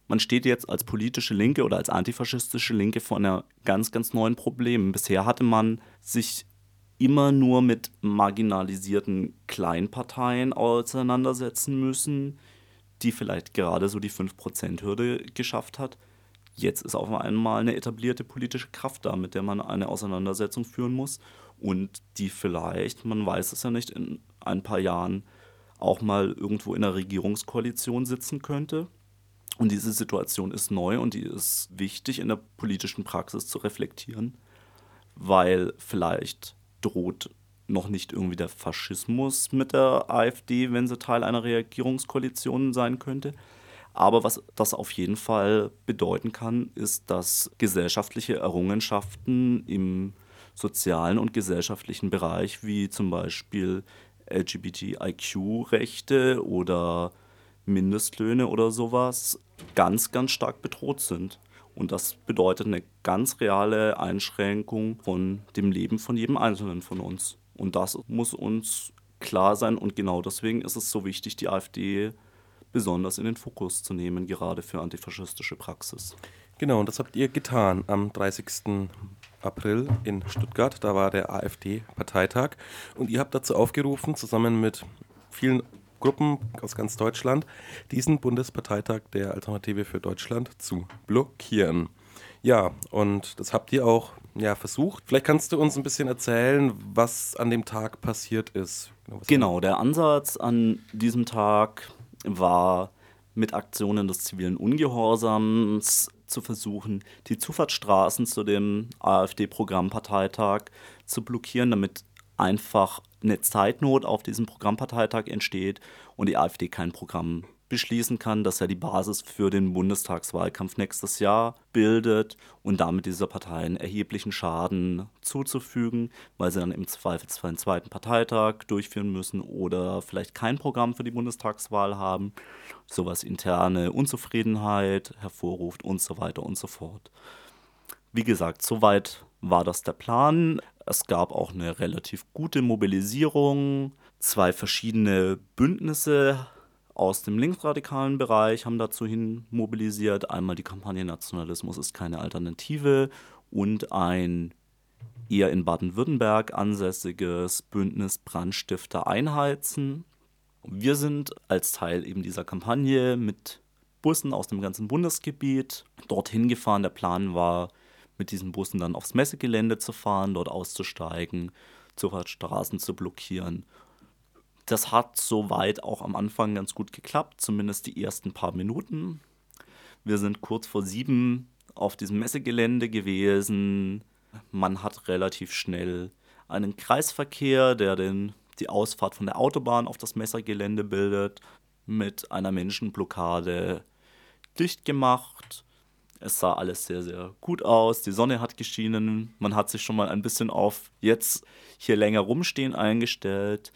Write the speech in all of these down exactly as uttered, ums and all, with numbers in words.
Man steht jetzt als politische Linke oder als antifaschistische Linke vor einer ganz, ganz neuen Problem. Bisher hatte man sich immer nur mit marginalisierten Kleinparteien auseinandersetzen müssen, die vielleicht gerade so die fünf Prozent Hürde geschafft hat. Jetzt ist auf einmal eine etablierte politische Kraft da, mit der man eine Auseinandersetzung führen muss und die vielleicht, man weiß es ja nicht, in ein paar Jahren auch mal irgendwo in einer Regierungskoalition sitzen könnte. Und diese Situation ist neu und die ist wichtig in der politischen Praxis zu reflektieren, weil vielleicht droht noch nicht irgendwie der Faschismus mit der AfD, wenn sie Teil einer Regierungskoalition sein könnte. Aber was das auf jeden Fall bedeuten kann, ist, dass gesellschaftliche Errungenschaften im sozialen und gesellschaftlichen Bereich, wie zum Beispiel L G B T I Q-Rechte oder Mindestlöhne oder sowas, ganz, ganz stark bedroht sind. Und das bedeutet eine ganz reale Einschränkung von dem Leben von jedem Einzelnen von uns. Und das muss uns klar sein und genau deswegen ist es so wichtig, die AfD besonders in den Fokus zu nehmen, gerade für antifaschistische Praxis. Genau, und das habt ihr getan am dreißigsten April in Stuttgart. Da war der AfD-Parteitag und ihr habt dazu aufgerufen, zusammen mit vielen Gruppen aus ganz Deutschland, diesen Bundesparteitag der Alternative für Deutschland zu blockieren. Ja, und das habt ihr auch ja, versucht. Vielleicht kannst du uns ein bisschen erzählen, was an dem Tag passiert ist. Genau, der Ansatz an diesem Tag war, mit Aktionen des zivilen Ungehorsams zu versuchen, die Zufahrtsstraßen zu dem AfD-Programmparteitag zu blockieren, damit einfach eine Zeitnot auf diesem Programmparteitag entsteht und die AfD kein Programm beschließen kann, das ja die Basis für den Bundestagswahlkampf nächstes Jahr bildet und damit dieser Partei einen erheblichen Schaden zuzufügen, weil sie dann im Zweifelsfall einen zweiten Parteitag durchführen müssen oder vielleicht kein Programm für die Bundestagswahl haben, sowas interne Unzufriedenheit hervorruft und so weiter und so fort. Wie gesagt, soweit war das der Plan. Es gab auch eine relativ gute Mobilisierung. Zwei verschiedene Bündnisse aus dem linksradikalen Bereich haben dazu hin mobilisiert. Einmal die Kampagne Nationalismus ist keine Alternative und ein eher in Baden-Württemberg ansässiges Bündnis Brandstifter einheizen. Wir sind als Teil eben dieser Kampagne mit Bussen aus dem ganzen Bundesgebiet dorthin gefahren. Der Plan war, mit diesen Bussen dann aufs Messegelände zu fahren, dort auszusteigen, Zufahrtsstraßen zu blockieren. Das hat soweit auch am Anfang ganz gut geklappt, zumindest die ersten paar Minuten. Wir sind kurz vor sieben auf diesem Messegelände gewesen. Man hat relativ schnell einen Kreisverkehr, der den, die Ausfahrt von der Autobahn auf das Messegelände bildet, mit einer Menschenblockade dicht gemacht. Es sah alles sehr, sehr gut aus. Die Sonne hat geschienen. Man hat sich schon mal ein bisschen auf jetzt hier länger rumstehen eingestellt.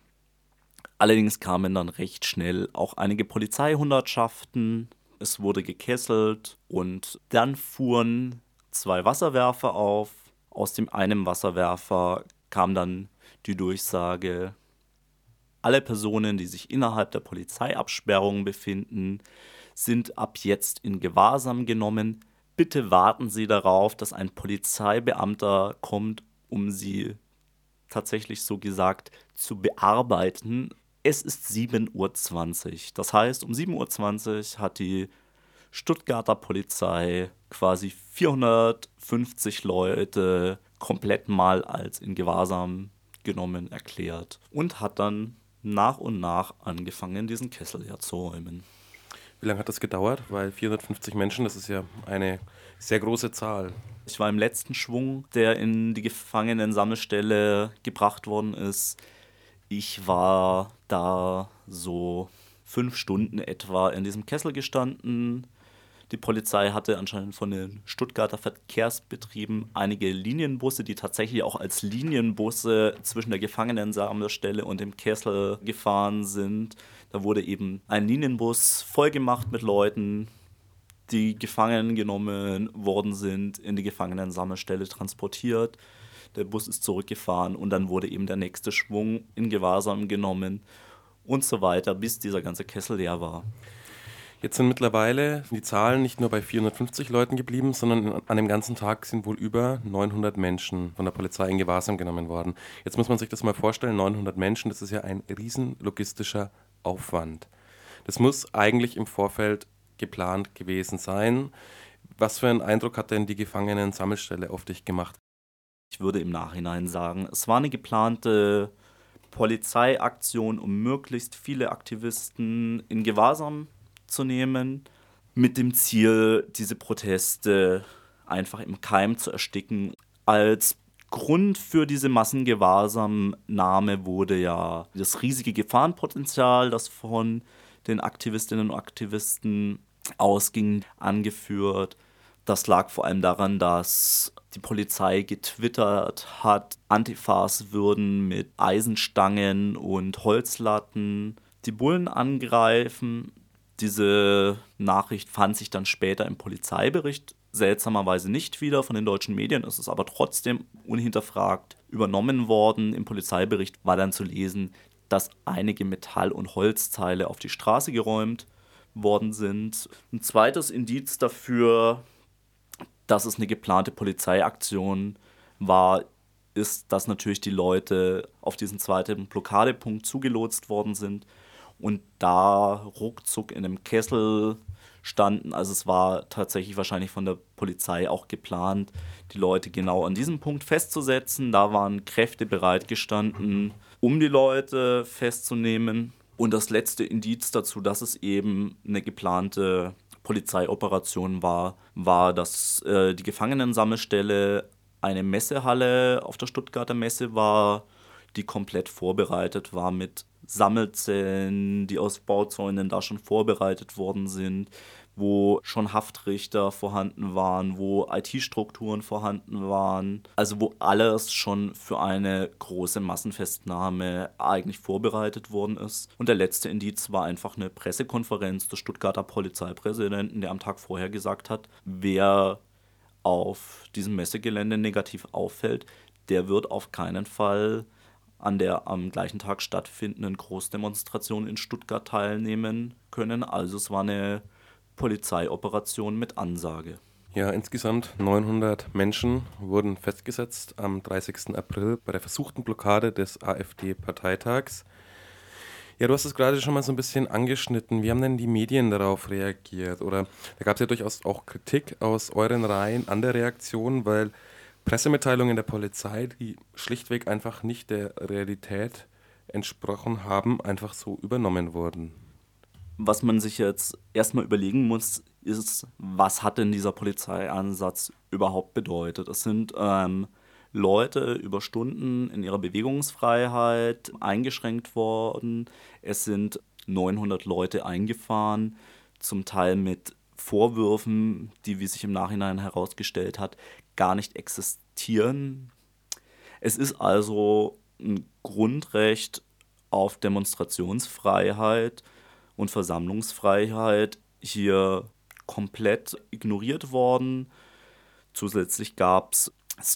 Allerdings kamen dann recht schnell auch einige Polizeihundertschaften. Es wurde gekesselt und dann fuhren zwei Wasserwerfer auf. Aus dem einen Wasserwerfer kam dann die Durchsage: Alle Personen, die sich innerhalb der Polizeiabsperrung befinden, sind ab jetzt in Gewahrsam genommen. Bitte warten Sie darauf, dass ein Polizeibeamter kommt, um Sie tatsächlich so gesagt zu bearbeiten. Es ist sieben Uhr zwanzig. Das heißt, um sieben Uhr zwanzig hat die Stuttgarter Polizei quasi vierhundertfünfzig Leute komplett mal als in Gewahrsam genommen erklärt und hat dann nach und nach angefangen, diesen Kessel leer zu räumen. Wie lange hat das gedauert? Weil vierhundertfünfzig Menschen, das ist ja eine sehr große Zahl. Ich war im letzten Schwung, der in die Gefangenensammelstelle gebracht worden ist. Ich war da so fünf Stunden etwa in diesem Kessel gestanden. Die Polizei hatte anscheinend von den Stuttgarter Verkehrsbetrieben einige Linienbusse, die tatsächlich auch als Linienbusse zwischen der Gefangenensammelstelle und dem Kessel gefahren sind. Da wurde eben ein Linienbus vollgemacht mit Leuten, die gefangen genommen worden sind, in die Gefangenensammelstelle transportiert. Der Bus ist zurückgefahren und dann wurde eben der nächste Schwung in Gewahrsam genommen und so weiter, bis dieser ganze Kessel leer war. Jetzt sind mittlerweile die Zahlen nicht nur bei vierhundertfünfzig Leuten geblieben, sondern an dem ganzen Tag sind wohl über neunhundert Menschen von der Polizei in Gewahrsam genommen worden. Jetzt muss man sich das mal vorstellen, neunhundert Menschen, das ist ja ein riesen logistischer Aufwand. Das muss eigentlich im Vorfeld geplant gewesen sein. Was für einen Eindruck hat denn die Gefangenen-Sammelstelle auf dich gemacht? Ich würde im Nachhinein sagen, es war eine geplante Polizeiaktion, um möglichst viele Aktivisten in Gewahrsam zu nehmen, mit dem Ziel, diese Proteste einfach im Keim zu ersticken. Als Grund für diese Massengewahrsamnahme wurde ja das riesige Gefahrenpotenzial, das von den Aktivistinnen und Aktivisten ausging, angeführt. Das lag vor allem daran, dass die Polizei getwittert hat, Antifas würden mit Eisenstangen und Holzlatten die Bullen angreifen. Diese Nachricht fand sich dann später im Polizeibericht seltsamerweise nicht wieder. Von den deutschen Medien ist es aber trotzdem unhinterfragt übernommen worden. Im Polizeibericht war dann zu lesen, dass einige Metall- und Holzteile auf die Straße geräumt worden sind. Ein zweites Indiz dafür, dass es eine geplante Polizeiaktion war, ist, dass natürlich die Leute auf diesen zweiten Blockadepunkt zugelotst worden sind und da ruckzuck in einem Kessel standen. Also es war tatsächlich wahrscheinlich von der Polizei auch geplant, die Leute genau an diesem Punkt festzusetzen. Da waren Kräfte bereitgestanden, um die Leute festzunehmen. Und das letzte Indiz dazu, dass es eben eine geplante Polizeioperation war, war, dass äh, die Gefangenensammelstelle eine Messehalle auf der Stuttgarter Messe war, die komplett vorbereitet war mit Sammelzellen, die aus Bauzäunen da schon vorbereitet worden sind, wo schon Haftrichter vorhanden waren, wo I T-Strukturen vorhanden waren, also wo alles schon für eine große Massenfestnahme eigentlich vorbereitet worden ist. Und der letzte Indiz war einfach eine Pressekonferenz des Stuttgarter Polizeipräsidenten, der am Tag vorher gesagt hat, wer auf diesem Messegelände negativ auffällt, der wird auf keinen Fall an der am gleichen Tag stattfindenden Großdemonstration in Stuttgart teilnehmen können. Also es war eine Polizeioperation mit Ansage. Ja, insgesamt neunhundert Menschen wurden festgesetzt am dreißigsten April bei der versuchten Blockade des AfD-Parteitags. Ja, du hast es gerade schon mal so ein bisschen angeschnitten. Wie haben denn die Medien darauf reagiert? Oder da gab es ja durchaus auch Kritik aus euren Reihen an der Reaktion, weil Pressemitteilungen der Polizei, die schlichtweg einfach nicht der Realität entsprochen haben, einfach so übernommen wurden. Was man sich jetzt erstmal überlegen muss, ist, was hat denn dieser Polizeieinsatz überhaupt bedeutet? Es sind ähm, Leute über Stunden in ihrer Bewegungsfreiheit eingeschränkt worden. Es sind neunhundert Leute eingefahren, zum Teil mit Vorwürfen, die, wie sich im Nachhinein herausgestellt hat, gar nicht existieren. Es ist also ein Grundrecht auf Demonstrationsfreiheit und Versammlungsfreiheit hier komplett ignoriert worden. Zusätzlich gab es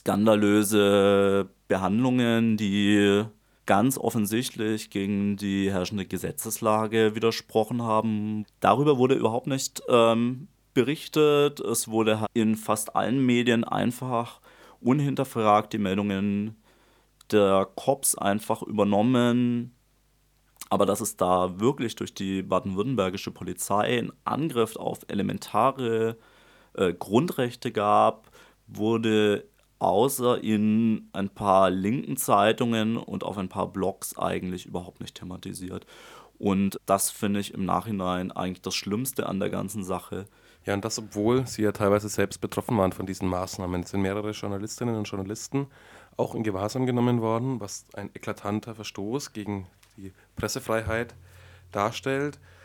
skandalöse Behandlungen, die ganz offensichtlich gegen die herrschende Gesetzeslage widersprochen haben. Darüber wurde überhaupt nicht ähm, berichtet. Es wurde in fast allen Medien einfach unhinterfragt die Meldungen der Cops einfach übernommen. Aber dass es da wirklich durch die baden-württembergische Polizei einen Angriff auf elementare äh, Grundrechte gab, wurde außer in ein paar linken Zeitungen und auf ein paar Blogs eigentlich überhaupt nicht thematisiert. Und das finde ich im Nachhinein eigentlich das Schlimmste an der ganzen Sache. Ja, und das, obwohl sie ja teilweise selbst betroffen waren von diesen Maßnahmen. Es sind mehrere Journalistinnen und Journalisten auch in Gewahrsam genommen worden, was ein eklatanter Verstoß gegen die Pressefreiheit darstellt.